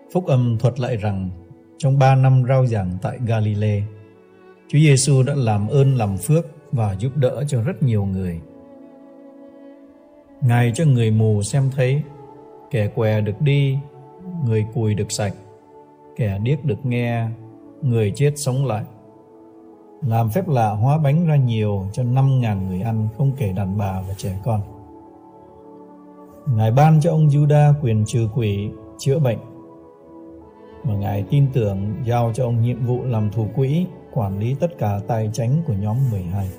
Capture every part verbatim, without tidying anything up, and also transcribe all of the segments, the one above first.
Phúc âm thuật lại rằng trong ba năm rao giảng tại Galilee, Chúa Giêsu đã làm ơn làm phước và giúp đỡ cho rất nhiều người. Ngài cho người mù xem thấy, kẻ què được đi, người cùi được sạch, kẻ điếc được nghe, người chết sống lại. Làm phép lạ hóa bánh ra nhiều cho năm ngàn người ăn, không kể đàn bà và trẻ con. Ngài ban cho ông Giu-đa quyền trừ quỷ, chữa bệnh. Và Ngài tin tưởng giao cho ông nhiệm vụ làm thủ quỹ, quản lý tất cả tài chánh của nhóm mười hai.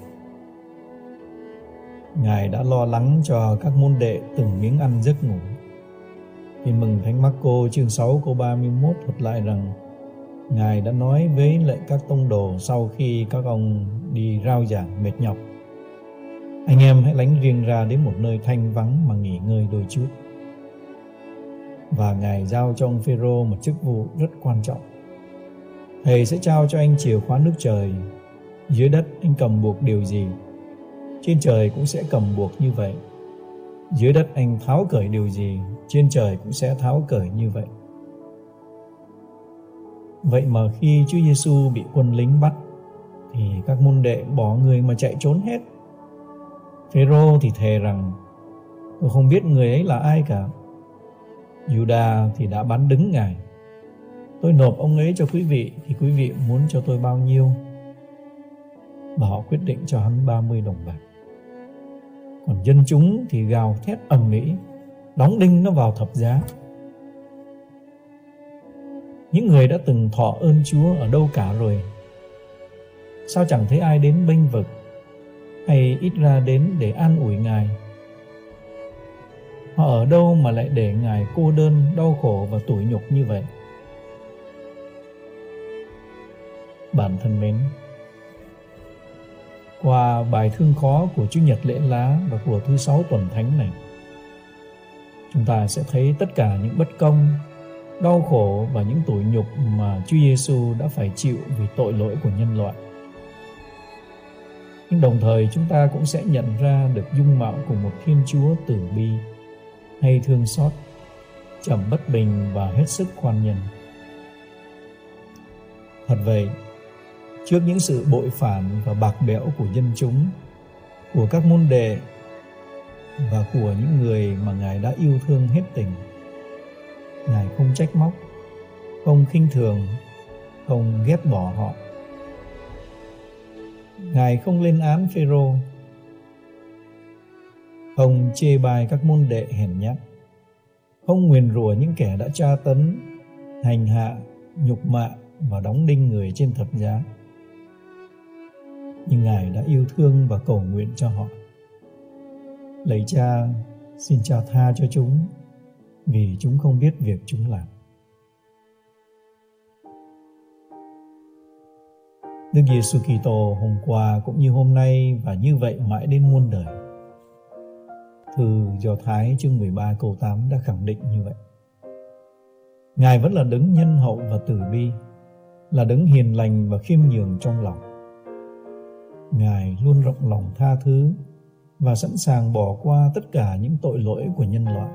Ngài đã lo lắng cho các môn đệ từng miếng ăn giấc ngủ. Tin mừng Thánh Mác-cô chương sáu câu ba mươi mốt thuật lại rằng Ngài đã nói với lại các tông đồ sau khi các ông đi rao giảng mệt nhọc: anh em hãy lánh riêng ra đến một nơi thanh vắng mà nghỉ ngơi đôi chút. Và Ngài giao cho ông Phêrô một chức vụ rất quan trọng. Thầy sẽ trao cho anh chìa khóa nước trời. Dưới đất anh cầm buộc điều gì, trên trời cũng sẽ cầm buộc như vậy. Dưới đất anh tháo cởi điều gì, trên trời cũng sẽ tháo cởi như vậy. Vậy mà khi Chúa Giêsu bị quân lính bắt, thì các môn đệ bỏ người mà chạy trốn hết. Phêrô thì thề rằng: tôi không biết người ấy là ai cả. Giu-đa thì đã bán đứng Ngài. Tôi nộp ông ấy cho quý vị, thì quý vị muốn cho tôi bao nhiêu? Và họ quyết định cho hắn ba mươi đồng bạc. Còn dân chúng thì gào thét ầm ĩ, đóng đinh nó vào thập giá. Những người đã từng thọ ơn Chúa ở đâu cả rồi? Sao chẳng thấy ai đến bênh vực, hay ít ra đến để an ủi Ngài? Họ ở đâu mà lại để Ngài cô đơn, đau khổ và tủi nhục như vậy? Bạn thân mến, qua bài thương khó của Chủ nhật lễ lá và của thứ sáu tuần thánh này, chúng ta sẽ thấy tất cả những bất công, đau khổ và những tủi nhục mà Chúa Giêsu đã phải chịu vì tội lỗi của nhân loại. Nhưng đồng thời chúng ta cũng sẽ nhận ra được dung mạo của một Thiên Chúa từ bi, hay thương xót, chậm bất bình và hết sức khoan nhân. Thật vậy, trước những sự bội phản và bạc bẽo của dân chúng, của các môn đệ và của những người mà Ngài đã yêu thương hết tình, Ngài không trách móc, không khinh thường, không ghét bỏ họ. Ngài không lên án Phêrô, không chê bai các môn đệ hèn nhát, không nguyền rủa những kẻ đã tra tấn, hành hạ, nhục mạ và đóng đinh người trên thập giá. Nhưng Ngài đã yêu thương và cầu nguyện cho họ: lạy Cha, xin Cha tha cho chúng, vì chúng không biết việc chúng làm. Đức Giêsu Kitô hôm qua cũng như hôm nay và như vậy mãi đến muôn đời. Thư Do Thái chương mười ba câu tám đã khẳng định như vậy. Ngài vẫn là đấng nhân hậu và từ bi, là đấng hiền lành và khiêm nhường trong lòng. Ngài luôn rộng lòng tha thứ và sẵn sàng bỏ qua tất cả những tội lỗi của nhân loại.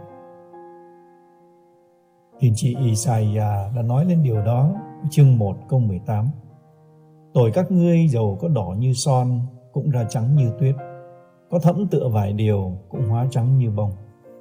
Tiên tri Isaiah đã nói lên điều đó chương một câu mười tám. Tội các ngươi dầu có đỏ như son cũng ra trắng như tuyết, có thẫm tựa vải điều cũng hóa trắng như bông.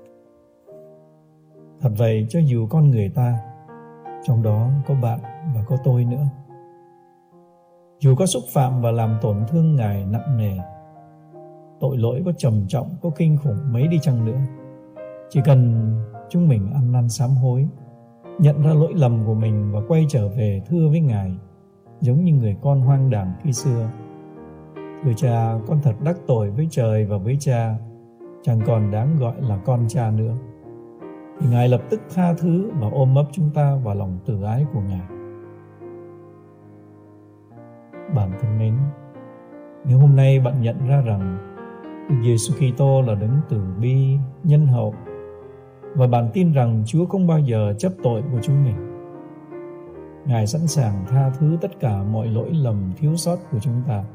Thật vậy, cho dù con người ta, trong đó có bạn và có tôi nữa, dù có xúc phạm và làm tổn thương Ngài nặng nề, tội lỗi có trầm trọng, có kinh khủng mấy đi chăng nữa, chỉ cần chúng mình ăn năn sám hối, nhận ra lỗi lầm của mình và quay trở về thưa với Ngài, giống như người con hoang đàng khi xưa: Thưa Cha, con thật đắc tội với trời và với Cha, chẳng còn đáng gọi là con Cha nữa, thì Ngài lập tức tha thứ và ôm ấp chúng ta vào lòng từ ái của Ngài. Bạn thân mến, nếu hôm nay bạn nhận ra rằng Đức Giêsu Kitô là đấng từ bi, nhân hậu, và bạn tin rằng Chúa không bao giờ chấp tội của chúng mình, Ngài sẵn sàng tha thứ tất cả mọi lỗi lầm thiếu sót của chúng ta,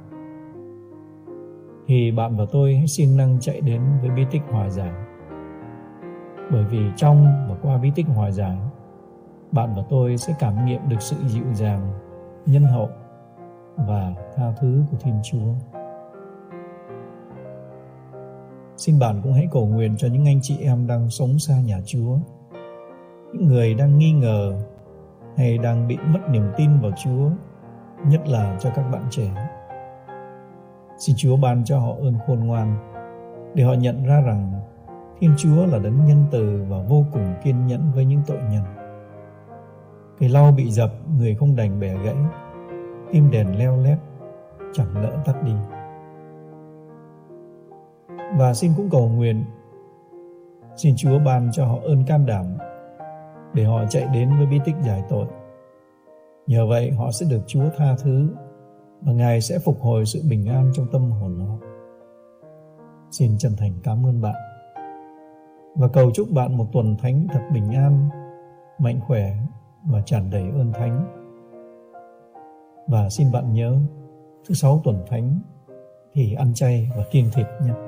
thì bạn và tôi hãy siêng năng chạy đến với bí tích hòa giải. Bởi vì trong và qua bí tích hòa giải, bạn và tôi sẽ cảm nghiệm được sự dịu dàng, nhân hậu và tha thứ của Thiên Chúa. Xin bạn cũng hãy cầu nguyện cho những anh chị em đang sống xa nhà Chúa, những người đang nghi ngờ hay đang bị mất niềm tin vào Chúa, nhất là cho các bạn trẻ. Xin Chúa ban cho họ ơn khôn ngoan để họ nhận ra rằng Thiên Chúa là đấng nhân từ và vô cùng kiên nhẫn với những tội nhân. Cây lau bị dập, người không đành bẻ gãy, tim đèn leo lét chẳng nỡ tắt đi. Và xin cũng cầu nguyện, xin Chúa ban cho họ ơn can đảm để họ chạy đến với bí tích giải tội. Nhờ vậy họ sẽ được Chúa tha thứ và Ngài sẽ phục hồi sự bình an trong tâm hồn họ. Xin chân thành cảm ơn bạn và cầu chúc bạn một tuần thánh thật bình an, mạnh khỏe và tràn đầy ơn thánh. Và xin bạn nhớ, thứ sáu tuần thánh thì ăn chay và kiêng thịt nhé.